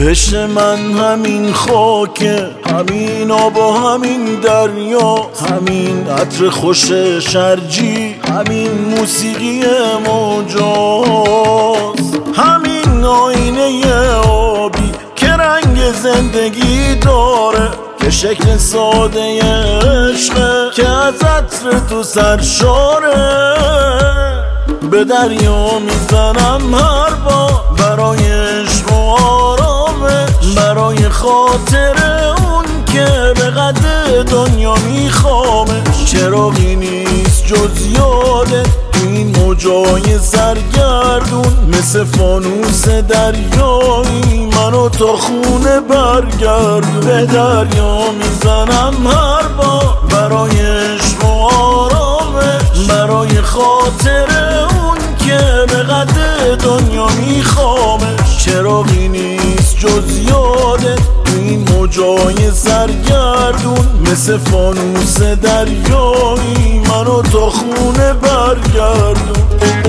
عشق من همین خاکه، همین آب و همین دریا، همین عطر خوش شرجی، همین موسیقی موجاست، همین آینه آبی که رنگ زندگی داره، که شکل ساده عشقه که از عطر تو سرشاره. به دریا میزنم هر بار برای عشق و آرامش، برای خاطر اون که به قد دنیا میخوامش. چراغی نیست جز یادت این موجای سرگردون، مثل فانوس دریایی منو تا خونه برگردون. به دریا میزنم هر بار برای عشق و آرامش، برای خاطر اون که به قد دنیا میخوامش. چراغی نیست جز یادت این موجای سرگردون، مثل فانوس دریایی منو تا خونه برگردون.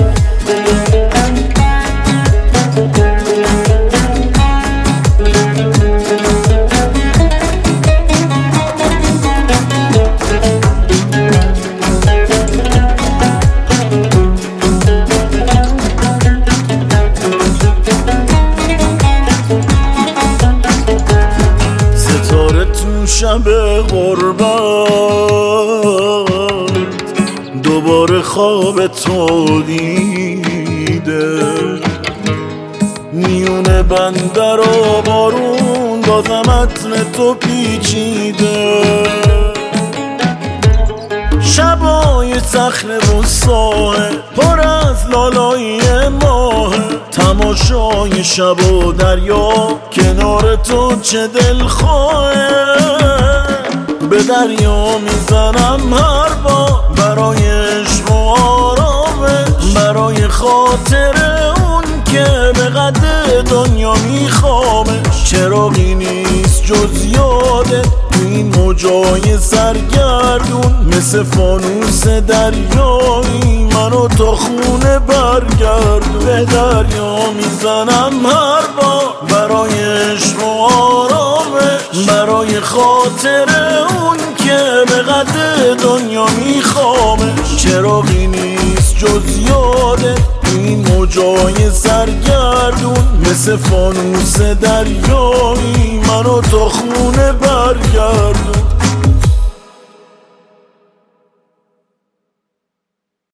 شب غربت دوباره خواب تو دیده، میونه بندر و بارون بازم عطر تو پیچیده. شبای صخره و ساحل پر از لالایی ماه، تماشای شب و دریا کنار تو چه دلخواهه. به دریا میزنم هر بار برای عشق و آرامش، برای خاطر اون که به قد دنیا میخوامش. چراغی نیست جز یادت این موجای سرگردون، مثل فانوس دریایی منو تا خونه برگردون. به دریا میزنم هر بار برای عشق و آرامش، برای خاطر اون که به قد دنیا میخوامش. چراغی نیست جز یادت این موجای سرگردون، مثل فانوس دریایی منو تا خونه برگردون.